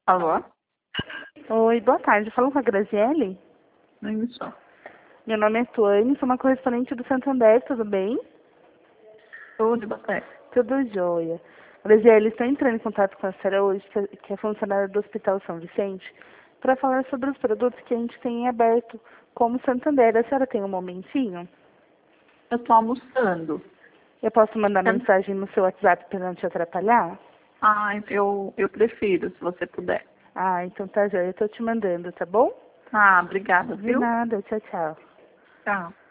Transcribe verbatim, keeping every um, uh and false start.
Alô? Oi, boa tarde. Falando com a Graziele? Isso. Meu nome é Tuane, sou uma correspondente do Santander, tudo bem? Tudo, boa tarde. Tudo jóia. Graziele, estou entrando em contato com a senhora hoje, que que é funcionária do Hospital São Vicente, para falar sobre os produtos que a gente tem em aberto, como Santander. A senhora tem um momentinho? Eu tô almoçando. Eu posso mandar Tá- mensagem no seu WhatsApp para não te atrapalhar? Ah, eu, eu prefiro, se você puder. Ah, então tá jóia. Eu estou te mandando, tá bom? Ah, obrigada, De viu? nada. Tchau, tchau. Tchau.